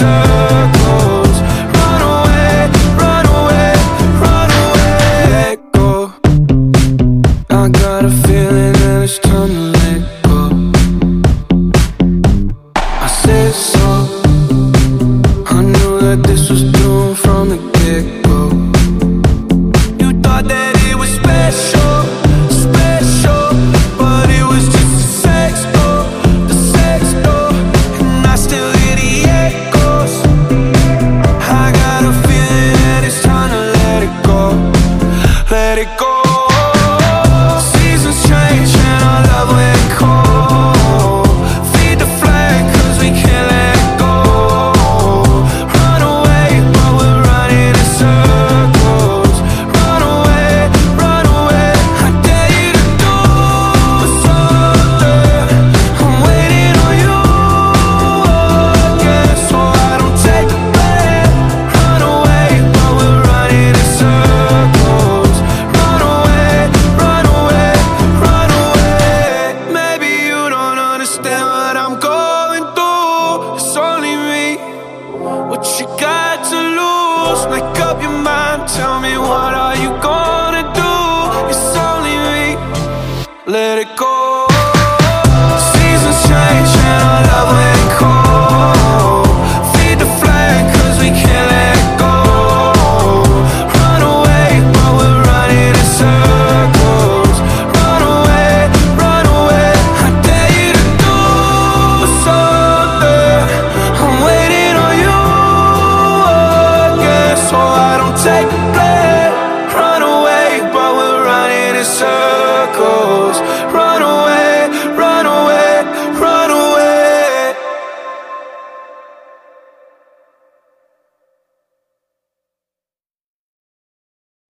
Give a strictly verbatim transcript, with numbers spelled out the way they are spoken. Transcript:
circles. Run away, run away, run away. Let go. I got a feeling that it's time to let go. I said so. I knew that this was doomed from the get-go. You thought that it was special, special, but it was just a sex door, the sex door. And I still hear the echoes. I got a feeling that it's time to let it go. Let it go. Seasons change and our love went cold. Feed the flame cause we can't let it go. Run away but we're running in circles. Run away, run away. I dare you to do something. I'm waiting on you again, so I don't take the blame. Run away but we're running in circles. Run away, run away, run away. Maybe you don't understand what I'm going through. It's only me. What you got to lose? Make up your mind. Tell me what are you gonna do? It's only me. Let it go. Seasons change and our love went cold. Feed the flame cause we can't let it go. Run away but we're running in circles. Run away, run away. I dare you to do something. I'm waiting on you again, so I don't take